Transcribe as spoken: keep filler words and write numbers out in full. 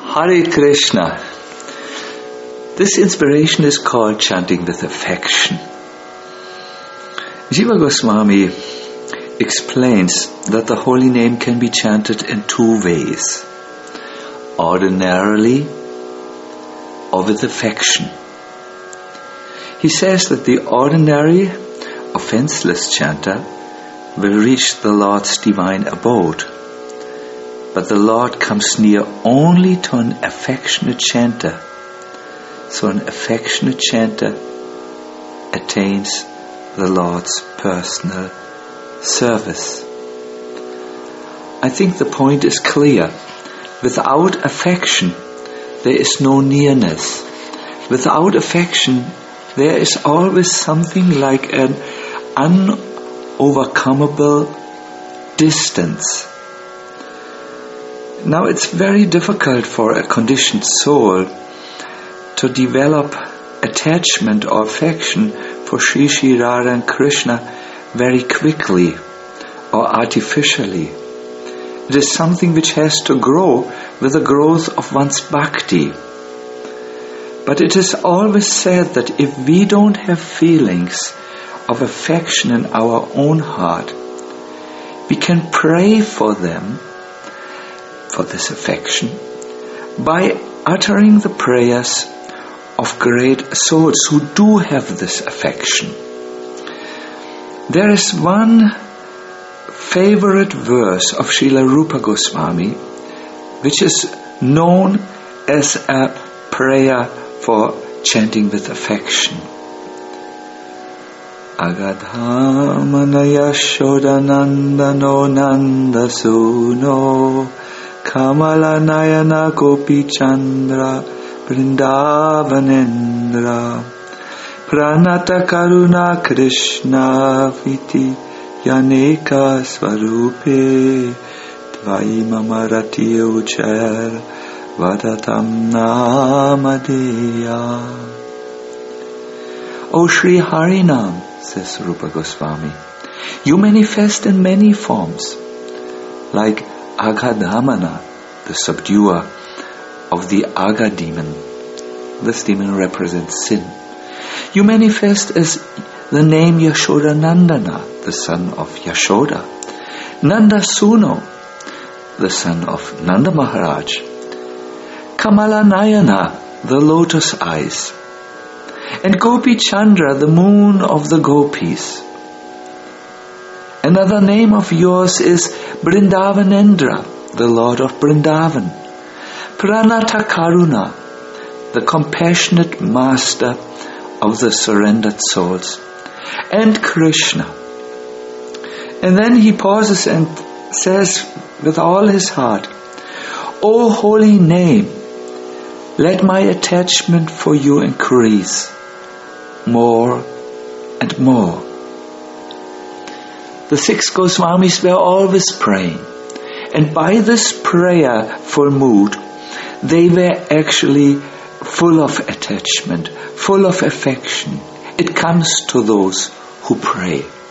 Hare Krishna. This inspiration is called chanting with affection. Jiva Goswami explains that the holy name can be chanted in two ways: ordinarily or with affection. He says that the ordinary, offenseless chanter will reach the Lord's divine abode, but the Lord comes near only to an affectionate chanter. So an affectionate chanter attains the Lord's personal service. I think the point is clear. Without affection, there is no nearness. Without affection, there is always something like an unovercomable distance. Now, it's very difficult for a conditioned soul to develop attachment or affection for Sri Sri Radha and Krishna very quickly or artificially. It is something which has to grow with the growth of one's bhakti. But it is always said that if we don't have feelings of affection in our own heart, we can pray for them, for this affection, by uttering the prayers of great souls who do have this affection. There is one favorite verse of Srila Rupa Goswami which is known as a prayer for chanting with affection. Agadhamana Yashodanandano Nandasuno Kamala Nayana Gopi Chandra Vrindavanendra Pranata Karuna Krishna Viti Yaneka Swarupe Tvai Mamarati Uchar Vadatam Namadeya. O Sri Harinam, says Rupa Goswami, you manifest in many forms, like Agadhamana, the subduer of the Aga demon. This demon represents sin. You manifest as the name Yashodanandana, the son of Yashoda, Nandasuno, the son of Nanda Maharaj, Kamala Nayana, the lotus eyes, and Gopi Chandra, the moon of the gopis. Another name of yours is Vrindavanendra, the Lord of Vrindavan, Pranata Karuna, the compassionate master of the surrendered souls, and Krishna. And then he pauses and says with all his heart, O holy name, let my attachment for you increase more and more. The six Goswamis were always praying, and by this prayerful mood, they were actually full of attachment, full of affection. It comes to those who pray.